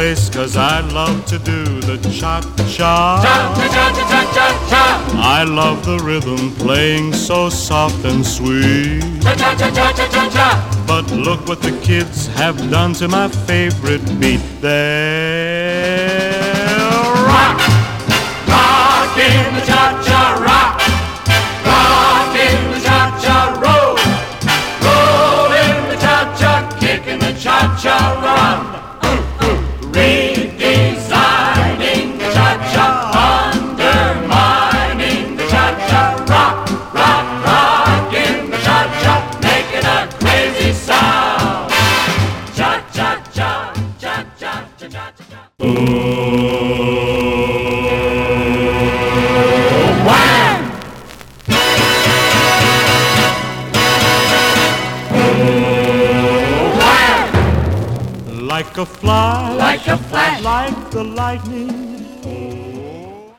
place, 'cause I love to do the cha-cha. Cha-cha-cha-cha-cha-cha. I love the rhythm playing so soft and sweet. Cha-cha-cha-cha-cha-cha. But look what the kids have done to my favorite beat. They're rock, Rockin' the cha-cha rock. Rockin' the cha-cha roll. Rollin' the cha-cha, kickin' the cha-cha run. Redesigning the cha-cha, undermining the cha-cha rock. Rock, rockin' the cha-cha, making a crazy sound. Cha-cha-cha, cha-cha-cha-cha-cha. Wham! Wham! like a flash, Like a flash. like the lightning